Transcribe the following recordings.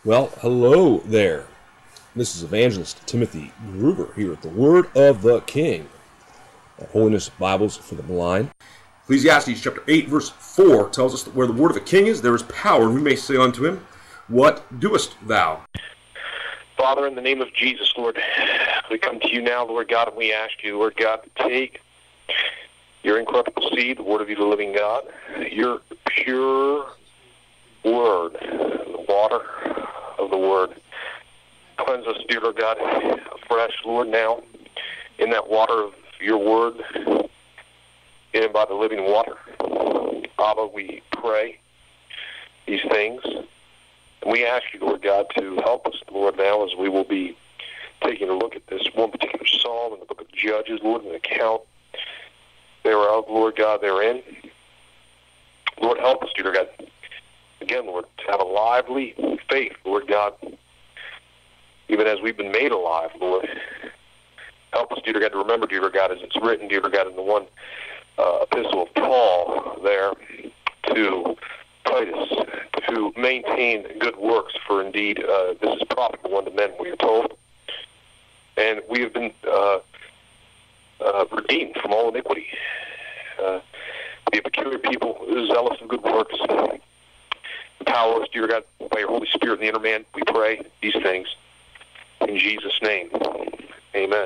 Well, hello there. This is Evangelist Timothy Gruber here at the Word of the King at Holiness Bibles for the Blind. Ecclesiastes chapter 8, verse 4 tells us that where the word of a king is, there is power, and we may say unto him, What doest thou? Father, in the name of Jesus, Lord, we come to you now, Lord God, and we ask you, Lord God, to take your incorruptible seed, the word of you, the living God, your pure word, the water of the word. Cleanse us, dear Lord God, afresh, Lord, now, in that water of your word, in and by the living water. Abba, we pray these things. And we ask you, Lord God, to help us, Lord, now as we will be taking a look at this one particular psalm in the book of Judges, Lord, an account thereof, Lord God, therein. Lord, help us, dear God. Again, Lord, to have a lively faith, Lord God, even as we've been made alive, Lord. Help us, dear God, to remember, dear God, as it's written, dear God, in the one epistle of Paul there to Titus, to maintain good works, for indeed this is profitable unto men, we are told. And we have been redeemed from all iniquity. Be a peculiar people, zealous of good works. Empower us, dear God, by your Holy Spirit in the inner man, we pray these things. In Jesus' name, amen.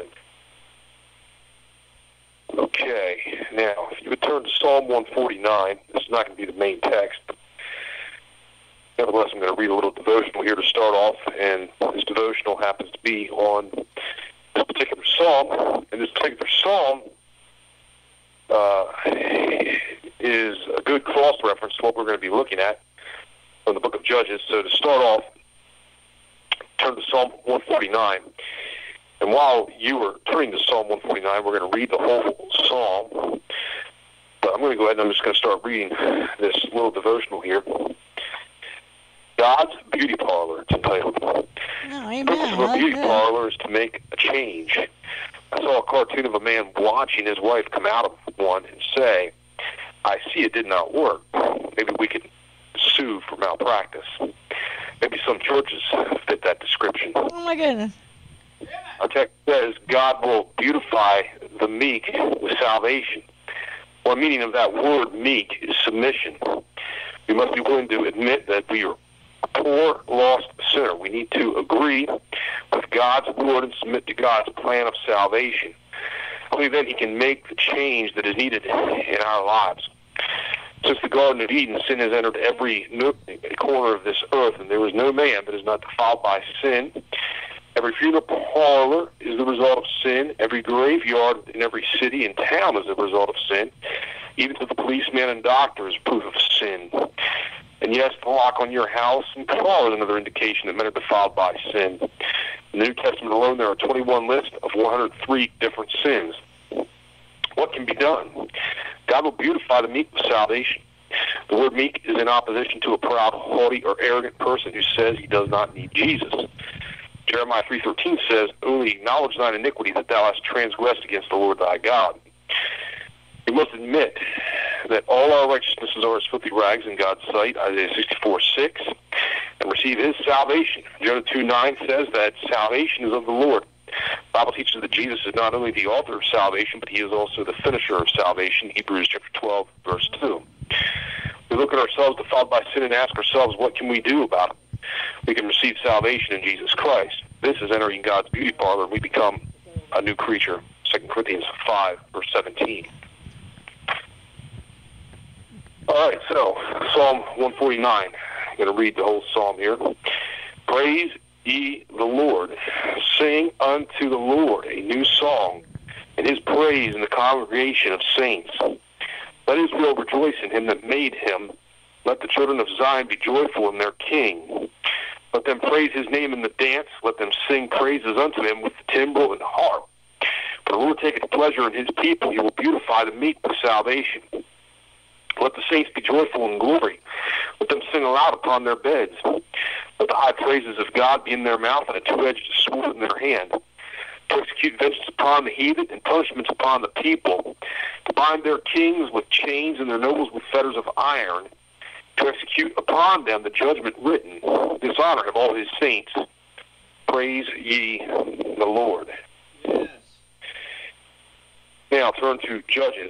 Okay, now, if you would turn to Psalm 149, this is not going to be the main text, but nevertheless, I'm going to read a little devotional here to start off, and this devotional happens to be on this particular psalm, and this particular psalm is a good cross-reference to what we're going to be looking at from the book of Judges. So to start off, turn to Psalm 149. And while you are turning to Psalm 149, we're going to read the whole psalm. But I'm going to go ahead and I'm just going to start reading this little devotional here. God's Beauty Parlor, it's entitled. Oh, amen. The purpose of a beauty parlor is to make a change. I saw a cartoon of a man watching his wife come out of one and say, I see it did not work. Maybe we could sue for malpractice. Maybe some churches fit that description. Oh, my goodness. Our text says God will beautify the meek with salvation. One meaning of that word meek is submission. We must be willing to admit that we are a poor, lost sinner. We need to agree with God's word and submit to God's plan of salvation. Only then he can make the change that is needed in our lives. Since the Garden of Eden, sin has entered every nook and corner of this earth, and there is no man that is not defiled by sin. Every funeral parlor is the result of sin. Every graveyard in every city and town is the result of sin. Even to the policeman and doctor is proof of sin. And yes, the lock on your house and car is another indication that men are defiled by sin. In the New Testament alone, there are 21 lists of 103 different sins. What can be done? God will beautify the meek with salvation. The word meek is in opposition to a proud, haughty, or arrogant person who says he does not need Jesus. Jeremiah 3:13 says, Only acknowledge thine iniquity that thou hast transgressed against the Lord thy God. We must admit that all our righteousnesses are as filthy rags in God's sight, Isaiah 64:6, and receive his salvation. Jonah 2:9 says that salvation is of the Lord. The Bible teaches that Jesus is not only the author of salvation, but he is also the finisher of salvation, Hebrews chapter 12, verse 2. We look at ourselves defiled by sin and ask ourselves, what can we do about it? We can receive salvation in Jesus Christ. This is entering God's beauty parlor, and we become a new creature, 2 Corinthians 5, verse 17. All right, so Psalm 149. I'm going to read the whole psalm here. Praise ye the Lord. Sing unto the Lord a new song, and his praise in the congregation of saints. Let Israel rejoice in him that made him. Let the children of Zion be joyful in their king. Let them praise his name in the dance. Let them sing praises unto him with the timbrel and harp. For the Lord taketh pleasure in his people. He will beautify the meek with salvation. Let the saints be joyful in glory. Let them sing aloud upon their beds. Let the high praises of God be in their mouth and a two-edged sword in their hand. To execute vengeance upon the heathen and punishments upon the people. To bind their kings with chains and their nobles with fetters of iron. to execute upon them the judgment written, dishonor of all his saints. Praise ye the Lord. Yes. Now turn to Judges,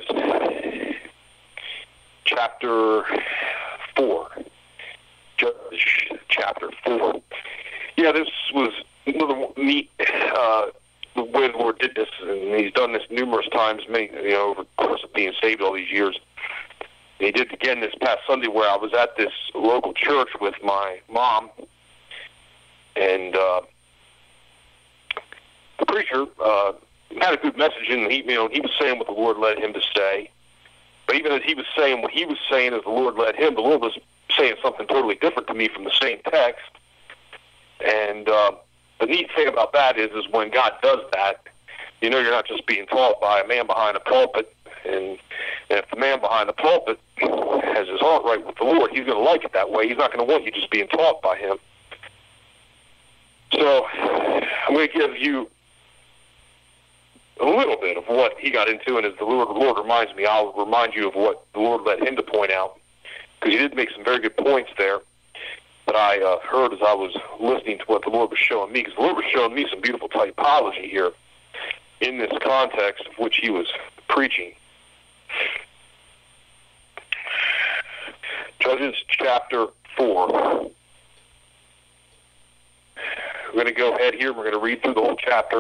chapter 4. Judges, chapter 4. Yeah, this was another neat, the way the Lord did this, and he's done this numerous times, over the course of being saved all these years. And he did it again this past Sunday, where I was at this local church with my mom, and the preacher had a good message, and he was saying what the Lord led him to say. But even as he was saying what he was saying as the Lord led him, the Lord was saying something totally different to me from the same text. And the neat thing about that is when God does that, you're not just being taught by a man behind a pulpit. And if the man behind the pulpit has his heart right with the Lord, he's going to like it that way. He's not going to want you just being taught by him. So I'm going to give you a little bit of what he got into, and as the Lord reminds me, I'll remind you of what the Lord led him to point out, because he did make some very good points there that I heard as I was listening to what the Lord was showing me, because the Lord was showing me some beautiful typology here in this context of which he was preaching. Judges chapter 4. We're going to go ahead here, we're going to read through the whole chapter.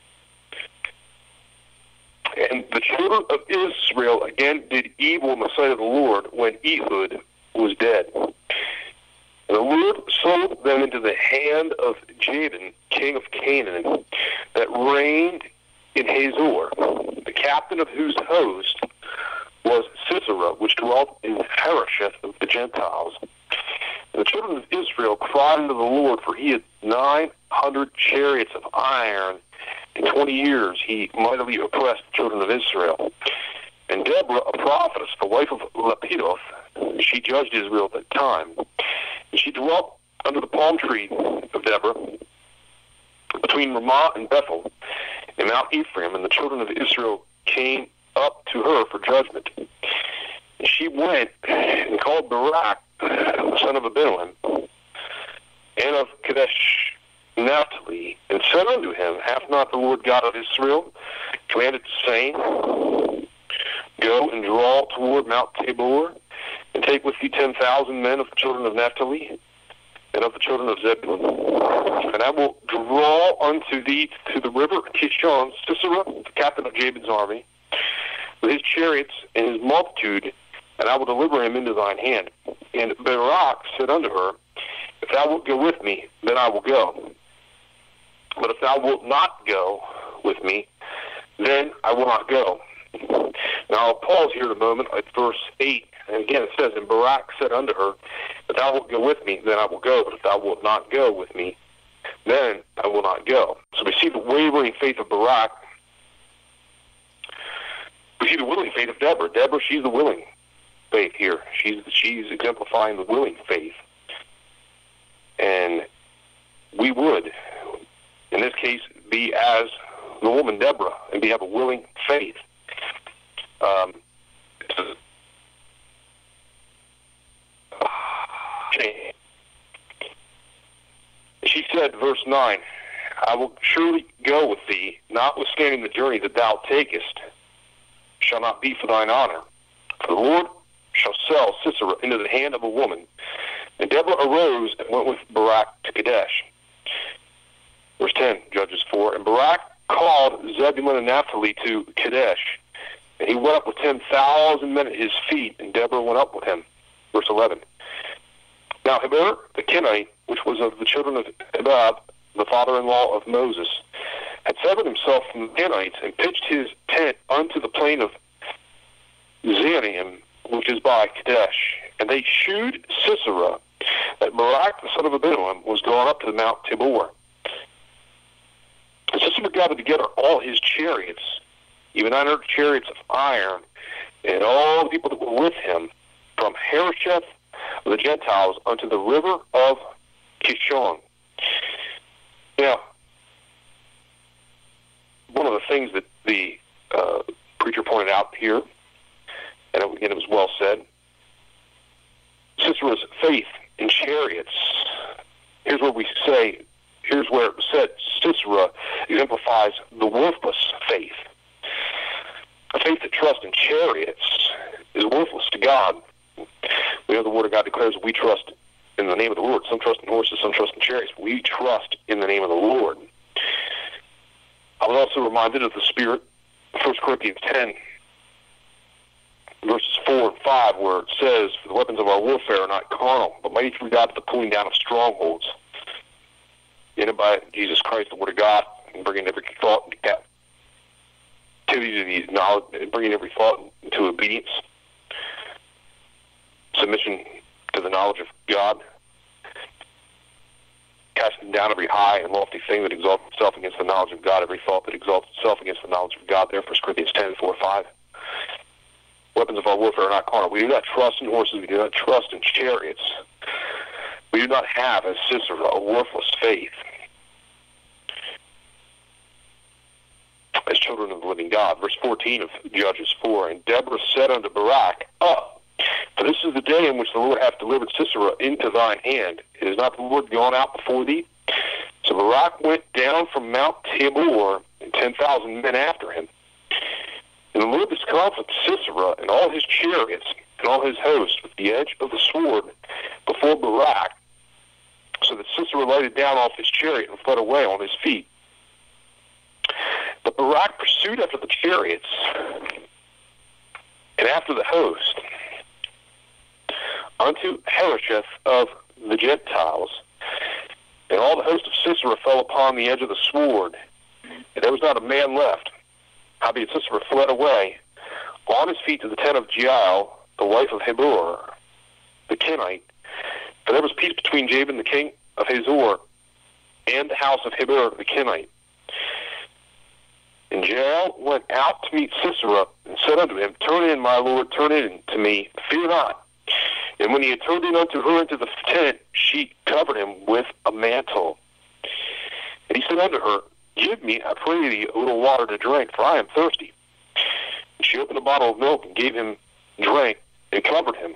And the children of Israel again did evil in the sight of the Lord when Ehud was dead. And the Lord sold them into the hand of Jabin, king of Canaan, that reigned in Hazor, the captain of whose host was Sisera, which dwelt in Harosheth of the Gentiles. And the children of Israel cried unto the Lord, for he had 900 chariots of iron. In 20 years he mightily oppressed the children of Israel. And Deborah, a prophetess, the wife of Lapidoth, she judged Israel at that time. And she dwelt under the palm tree of Deborah, between Ramah and Bethel, in Mount Ephraim, and the children of Israel came up to her for judgment. And she went and called Barak, the son of Abinoam, and of Kadesh Naphtali, and said unto him, Hath not the Lord God of Israel commanded, saying, Go and draw toward Mount Tabor, and take with thee 10,000 men of the children of Naphtali, and of the children of Zebulun. And I will draw unto thee to the river Kishon Sisera, the captain of Jabin's army, with his chariots and his multitude, and I will deliver him into thine hand. And Barak said unto her, If thou wilt go with me, then I will go. But if thou wilt not go with me, then I will not go. Now I'll pause here a moment at verse 8. And again it says, And Barak said unto her, If thou wilt go with me, then I will go. But if thou wilt not go with me, then I will not go. So we see the wavering faith of Barak. We see the willing faith of Deborah. Deborah, she's the willing faith here. She's exemplifying the willing faith. And we would, in this case, be as the woman Deborah and have a willing faith. She said, verse 9, I will surely go with thee, notwithstanding the journey that thou takest shall not be for thine honor. For the Lord shall sell Sisera into the hand of a woman. And Deborah arose and went with Barak to Kadesh. Verse 10, Judges 4. And Barak called Zebulun and Naphtali to Kadesh. And he went up with 10,000 men at his feet, and Deborah went up with him. Verse 11. Now Heber the Kenite, which was of the children of Ebab, the father-in-law of Moses, had severed himself from the Kenites, and pitched his tent unto the plain of Zanaim, which is by Kadesh. And they shewed Sisera that Barak the son of Abinoam was gone up to the Mount Tabor. And Sisera gathered together all his chariots, even 900 chariots of iron, and all the people that were with him, from Harosheth of the Gentiles unto the river of Kishon. Now, one of the things that the preacher pointed out here, and again it was well said, Sisera's faith in chariots. Here's where it said Sisera exemplifies the worthless faith. A faith that trusts in chariots is worthless to God. We know the Word of God declares we trust in the name of the Lord. Some trust in horses, some trust in chariots. We trust in the name of the Lord. I was also reminded of the Spirit, 1 Corinthians 10, verses 4 and 5, where it says, "For the weapons of our warfare are not carnal, but mighty through God to the pulling down of strongholds." In and by Jesus Christ, the Word of God, and bringing every thought into captivity to the knowledge, bringing every thought into obedience, submission to the knowledge of God, casting down every high and lofty thing that exalts itself against the knowledge of God, every thought that exalts itself against the knowledge of God. There, 1 Corinthians 10, 4, 5. Weapons of our warfare are not carnal. We do not trust in horses. We do not trust in chariots. We do not have, as Sisera, a worthless faith as children of the living God. Verse 14 of Judges 4, "And Deborah said unto Barak, Up, for this is the day in which the Lord hath delivered Sisera into thine hand. Is not the Lord gone out before thee?" So Barak went down from Mount Tabor, and 10,000 men after him. And the Lord discomfited Sisera and all his chariots and all his host with the edge of the sword before Barak, so that Sisera lighted down off his chariot and fled away on his feet. But Barak pursued after the chariots and after the host unto Harosheth of the Gentiles. And all the host of Sisera fell upon the edge of the sword, and there was not a man left. Howbeit Sisera fled away on his feet to the tent of Jael, the wife of Heber, the Kenite. For there was peace between Jabin the king of Hazor and the house of Heber the Kenite. And Jael went out to meet Sisera, and said unto him, Turn in, my lord, turn in to me, fear not. And when he had turned in unto her into the tent, she covered him with a mantle. And he said unto her, Give me, I pray thee, a little water to drink, for I am thirsty. And she opened a bottle of milk and gave him drink, and covered him.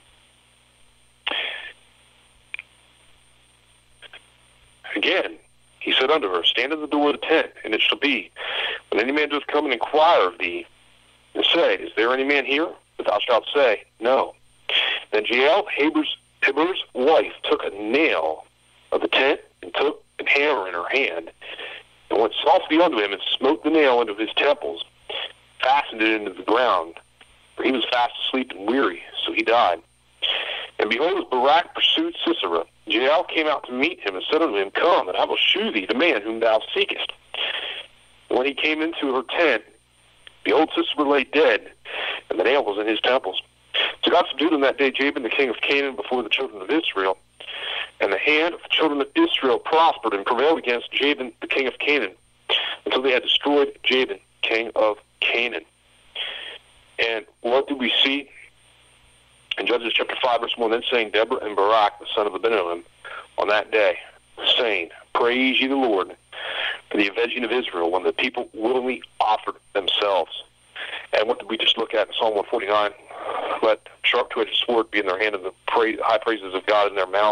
Again, he said unto her, Stand at the door of the tent, and it shall be, when any man doth come and inquire of thee, and say, Is there any man here? But thou shalt say, No. Then Jael, Heber's wife, took a nail of the tent, and took a hammer in her hand, and went softly unto him, and smote the nail into his temples, fastened it into the ground. For he was fast asleep and weary, so he died. And behold, as Barak pursued Sisera, Jael came out to meet him, and said unto him, Come, and I will shew thee the man whom thou seekest. And when he came into her tent, behold, Sisera lay dead, and the nail was in his temples. So God subdued in that day Jabin the king of Canaan before the children of Israel. And the hand of the children of Israel prospered and prevailed against Jabin the king of Canaan, until they had destroyed Jabin, king of Canaan. And what do we see? In Judges chapter 5, verse 1, Then sang Deborah and Barak, the son of Abinoam, on that day, saying, Praise ye the Lord for the avenging of Israel, when the people willingly offered themselves. And what did we just look at in Psalm 149? Let sharp two-edged sword be in their hand, and the high praises of God in their mouth.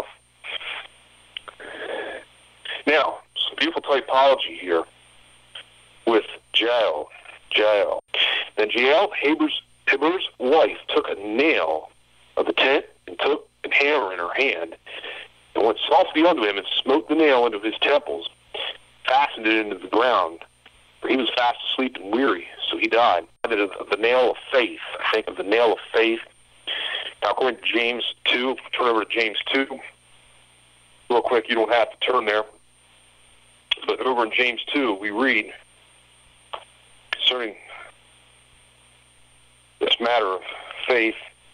Now, some beautiful typology here with Jael. Then Jael, Heber's wife, took a nail of the tent, and took a hammer in her hand, and went softly unto him, and smote the nail into his temples, fastened it into the ground. For he was fast asleep and weary, so he died. Of the nail of faith. I think of the nail of faith. Now, according to James 2, turn over to James 2. Real quick, you don't have to turn there. But over in James 2, we read concerning this matter of faith.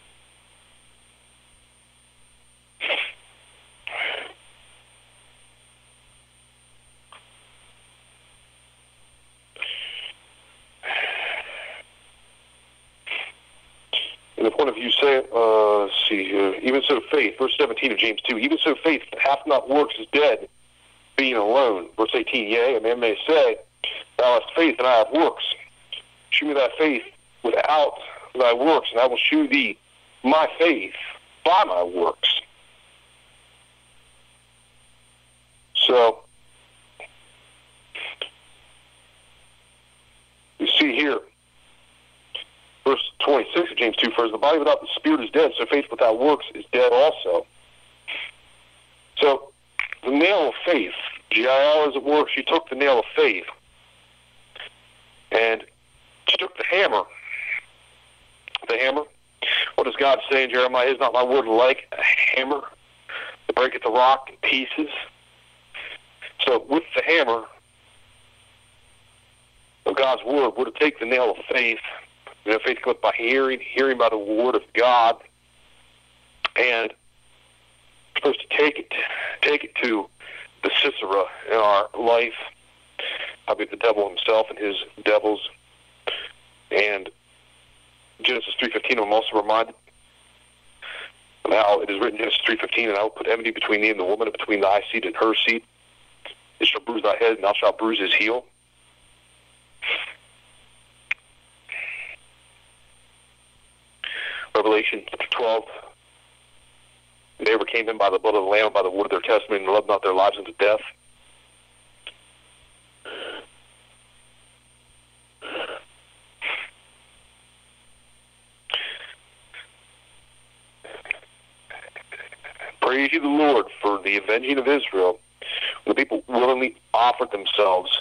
And the point of view, even so faith, verse 17 of James 2, even so faith hath not works is dead, being alone. Verse 18, Yea, a man may say, Thou hast faith, and I have works. Shew me thy faith without thy works, and I will shew thee my faith by my works. So, you see here, verse 26 of James 2, "For as the body without the spirit is dead, so faith without works is dead also." So, the nail of faith, Jael, as it were, she took the nail of faith, and she took the hammer. The hammer, what does God say in Jeremiah? "Is not my word like a hammer to breaketh the rock in pieces?" So with the hammer of God's word, we're to take the nail of faith. Faith comes by hearing, hearing by the word of God, and we're supposed to take it to the Sisera in our life, probably the devil himself and his devils. And Genesis 3:15, I'm also reminded of how it is written in Genesis 3:15, "And I will put enmity between thee and the woman, and between thy seed and her seed. It shall bruise thy head, and thou shalt bruise his heel." Revelation 12, "They overcame him by the blood of the Lamb, by the word of their testimony, and loved not their lives unto death." Praise ye the Lord for the avenging of Israel. When the people willingly offered themselves,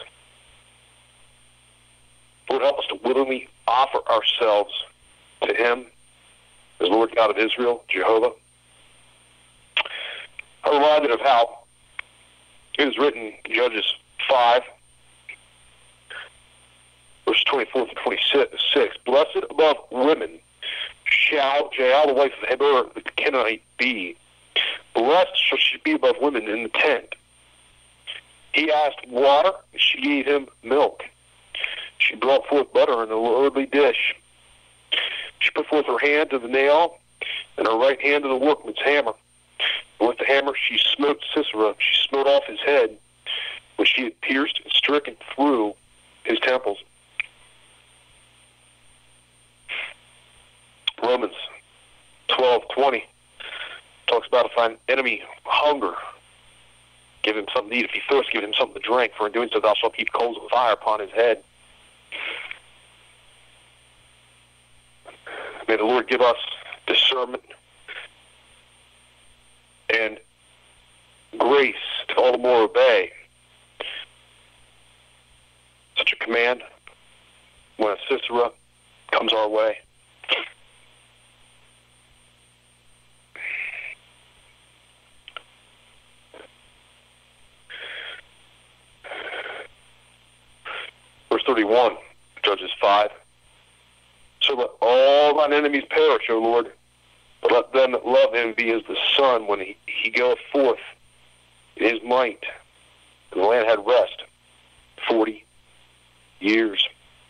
Lord, help us to willingly offer ourselves to Him as Lord God of Israel, Jehovah. I'm reminded of how it is written in Judges 5, verse 24 to 26. "Blessed above women shall Jael, the wife of Heber the Kenite, be. Blessed shall she be above women in the tent. He asked water, and she gave him milk. She brought forth butter in a lordly dish. She put forth her hand to the nail, and her right hand to the workman's hammer. And with the hammer she smote Sisera. She smote off his head, which she had pierced and stricken through his temples." Romans 12:20 talks about, "If thine enemy hunger, give him something to eat. If he thirst, give him something to drink. For in doing so thou shalt heap coals of fire upon his head." May the Lord give us discernment and grace to all the more obey such a command when a Sisera comes our way. Verse 31, Judges 5. "So let all thine enemies perish, O Lord, but let them that love him be as the sun when he goeth forth in his might." And the land had rest 40 years.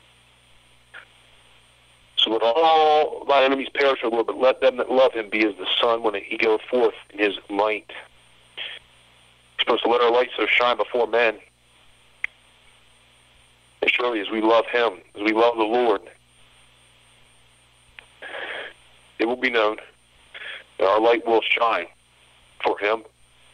"So let all thine enemies perish, O Lord, but let them that love him be as the sun when he goeth forth in his might." We're supposed to let our light so shine before men. And surely as we love him, as we love the Lord, it will be known that our light will shine for him.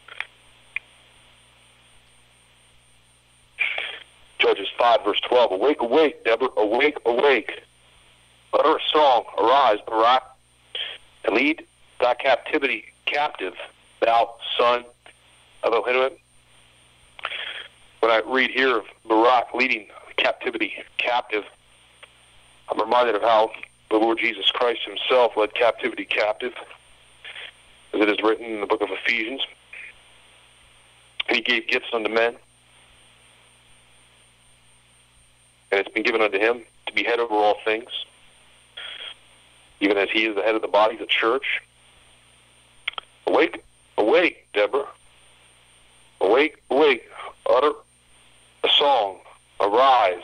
Judges 5, verse 12. "Awake, awake, Deborah, awake, awake. Utter a song, arise, Barak, and lead thy captivity captive, thou son of Ahinoam." When I read here of Barak leading captivity captive, I'm reminded of how the Lord Jesus Christ himself led captivity captive, as it is written in the book of Ephesians. And he gave gifts unto men, and it's been given unto him to be head over all things, even as he is the head of the body, the church. Awake, awake, Deborah. Awake, awake. Utter a song. Arise.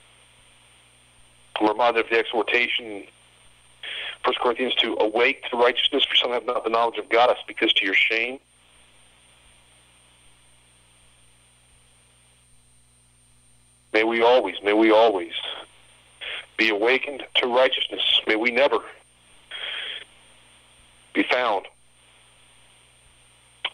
I'm reminded of the exhortation in 1 Corinthians to awake to righteousness, for some have not the knowledge of God. I speak this to your shame. May we always be awakened to righteousness. May we never be found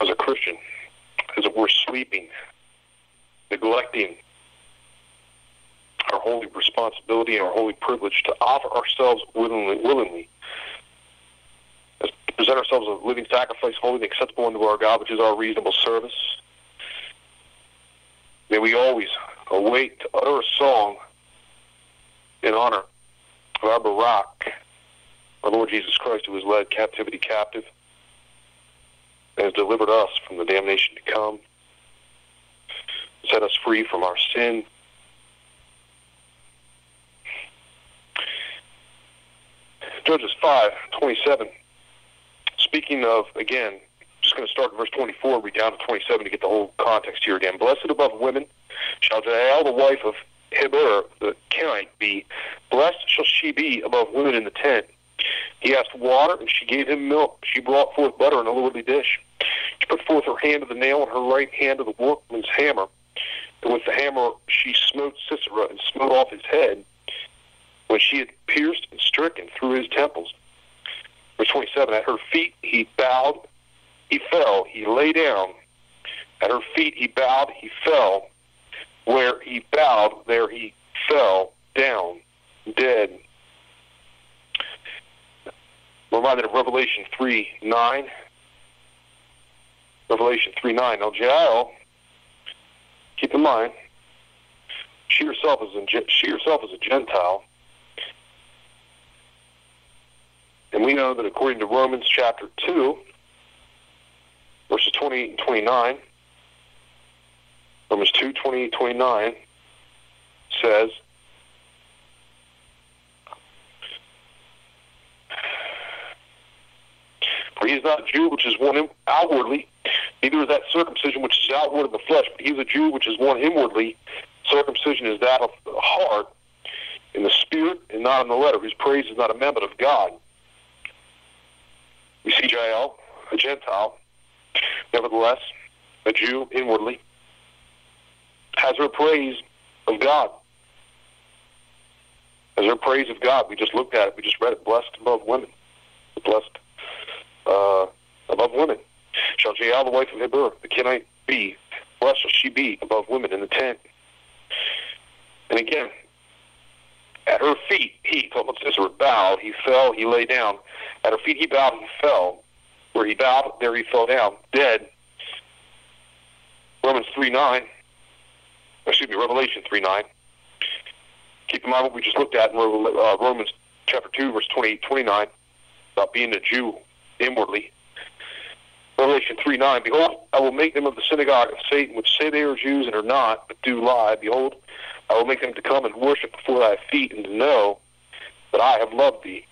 as a Christian is that we're sleeping, neglecting our holy responsibility and our holy privilege to offer ourselves willingly, to present ourselves as a living sacrifice, holy and acceptable unto our God, which is our reasonable service. May we always await to utter a song in honor of our Barak, our Lord Jesus Christ, who has led captivity captive and has delivered us from the damnation to come, set us free from our sin. Judges 5:27. Speaking of, again, just going to start in verse 24, read down to 27 to get the whole context here again. Blessed above women shall Jael, the wife of Heber the Kenite, be. Blessed shall she be above women in the tent. He asked water, and she gave him milk. She brought forth butter in a lordly dish. She put forth her hand to the nail, and her right hand to the workman's hammer. And with the hammer she smote Sisera, and smote off his head, when she had pierced and stricken through his temples. Verse 27, at her feet he bowed, he fell, he lay down. At her feet he bowed, he fell. Where he bowed, there he fell down, dead. We're reminded of Revelation 3:9. Revelation 3:9. Now Jael, keep in mind, she herself is a Gentile. And we know that according to Romans chapter 2, verses 28 and 29, Romans 2:28-29 says, for he is not a Jew which is one outwardly, neither is that circumcision which is outward in the flesh, but he is a Jew which is one inwardly. Circumcision is that of the heart, in the spirit, and not in the letter, whose praise is not of men, but of God. We see Jael, a Gentile, nevertheless, a Jew inwardly, has her praise of God. Has her praise of God. We just looked at it. We just read it. Blessed above women. Blessed above women. Shall Jael, the wife of Heber, the Kenite, be. Blessed shall she be above women in the tent. And again, at her feet, he, talking about Sisera, bowed, he fell, he lay down. At her feet he bowed, he fell. Where he bowed, there he fell down, dead. Revelation 3:9. Keep in mind what we just looked at in Romans chapter 2, verse 28-29, about being a Jew inwardly. Revelation 3:9, behold, I will make them of the synagogue of Satan, which say they are Jews and are not, but do lie. Behold, I will make them to come and worship before thy feet, and to know that I have loved thee.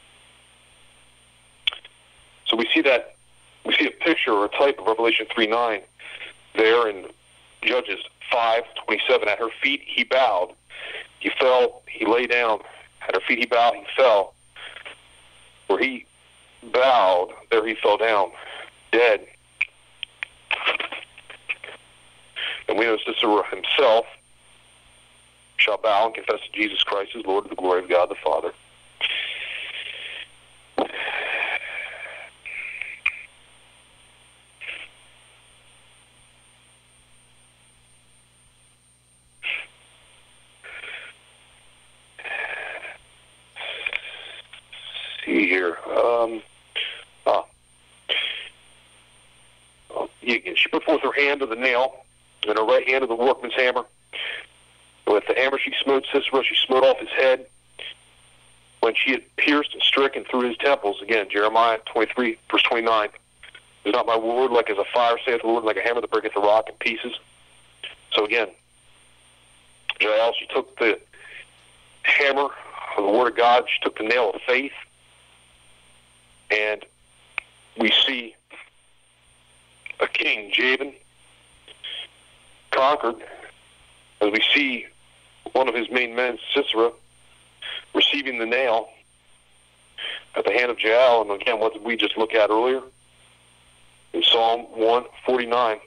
So we see a picture or a type of Revelation 3:9 there in Judges 5:27. At her feet he bowed, he fell, he lay down. At her feet he bowed, he fell. Where he bowed, there he fell down, dead. And we know Sisera himself shall bow and confess that Jesus Christ is Lord to the glory of God the Father. See here. She put forth her hand to the nail, and her right hand to the workman's hammer. With the hammer she smote Sisera, she smote off his head. When she had pierced and stricken through his temples, again, Jeremiah 23, verse 29, is not my word like as a fire, saith the Lord, like a hammer that breaketh the rock in pieces. So again, Jael, she took the hammer of the word of God, she took the nail of faith, and we see a king, Jabin, conquered, as we see one of his main men, Sisera, receiving the nail at the hand of Jael. And again, what did we just look at earlier? In Psalm 149.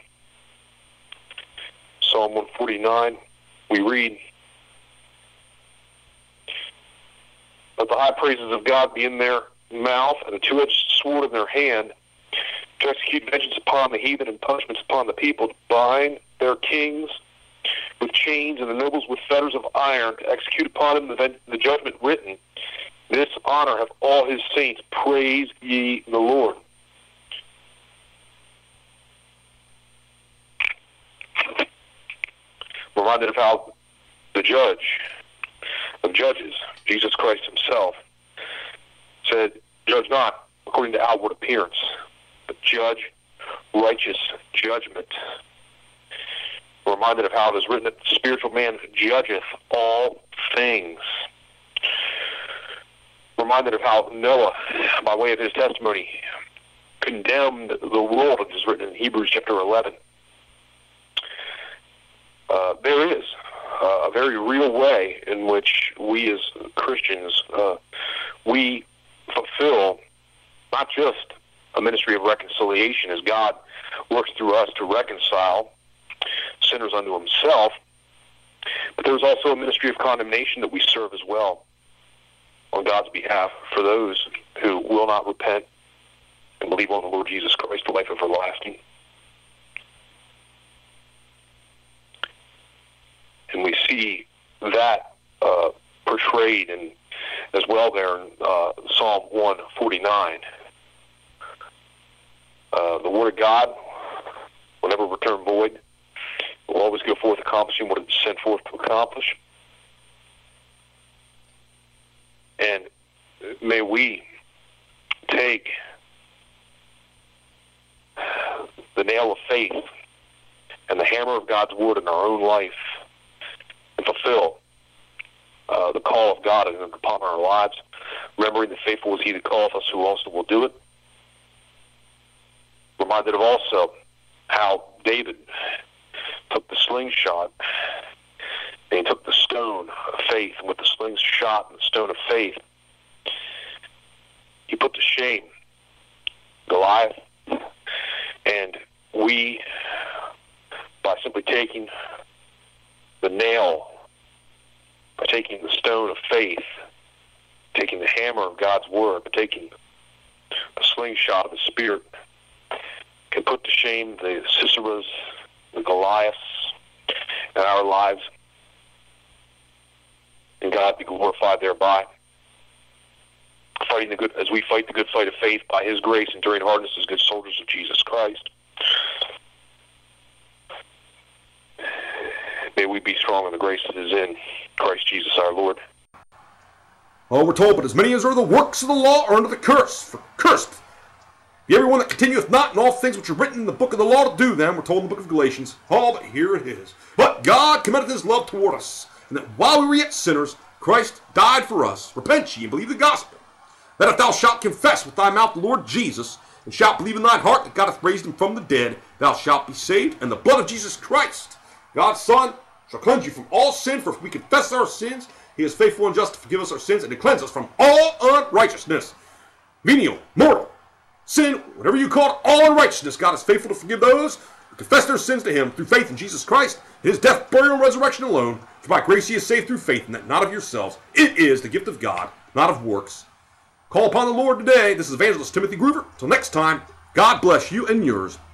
Psalm 149, we read, let the high praises of God be in their mouth and a two-edged sword in their hand, to execute vengeance upon the heathen and punishments upon the people, to bind their kings with chains and the nobles with fetters of iron, to execute upon them the judgment written. This honor have all his saints. Praise ye the Lord. We're reminded of how the judge of judges, Jesus Christ himself, said, "Judge not according to outward appearance, but judge righteous judgment." We're reminded of how it is written that the spiritual man judgeth all things. We're reminded of how Noah, by way of his testimony, condemned the world, as is written in Hebrews chapter 11. There is a very real way in which we as Christians, we fulfill not just a ministry of reconciliation as God works through us to reconcile sinners unto himself, but there's also a ministry of condemnation that we serve as well on God's behalf for those who will not repent and believe on the Lord Jesus Christ to life everlasting. And we see that portrayed in, as well there in Psalm 149. The Word of God will never return void. It will always go forth accomplishing what it is sent forth to accomplish. And may we take the nail of faith and the hammer of God's Word in our own life and fulfill the call of God upon our lives, remembering that faithful is he that calleth us, who also will do it. Reminded of also how David took the slingshot and he took the stone of faith, and with the slingshot and the stone of faith, he put to shame Goliath. And we, by simply taking the nail, by taking the stone of faith, taking the hammer of God's Word, by taking the slingshot of the Spirit, can put to shame the Siseras, the Goliaths in our lives, and God be glorified thereby. Fighting the good, as we fight the good fight of faith by his grace, enduring hardness as good soldiers of Jesus Christ. May we be strong in the grace that is in Christ Jesus our Lord. Oh, we're told, but as many as are the works of the law are under the curse. For cursed be everyone that continueth not in all things which are written in the book of the law to do them. We're told in the book of Galatians. Oh, but here it is. But God commendeth his love toward us, and that while we were yet sinners, Christ died for us. Repent ye and believe the gospel. That if thou shalt confess with thy mouth the Lord Jesus, and shalt believe in thine heart that God hath raised him from the dead, thou shalt be saved. And the blood of Jesus Christ, God's Son, shall cleanse you from all sin. For if we confess our sins, he is faithful and just to forgive us our sins and to cleanse us from all unrighteousness. Venial, mortal, sin, whatever you call it, all unrighteousness, God is faithful to forgive those who confess their sins to him through faith in Jesus Christ, his death, burial, and resurrection alone. For by grace ye is saved through faith, and that not of yourselves. It is the gift of God, not of works. Call upon the Lord today. This is Evangelist Timothy Groover. Till next time, God bless you and yours.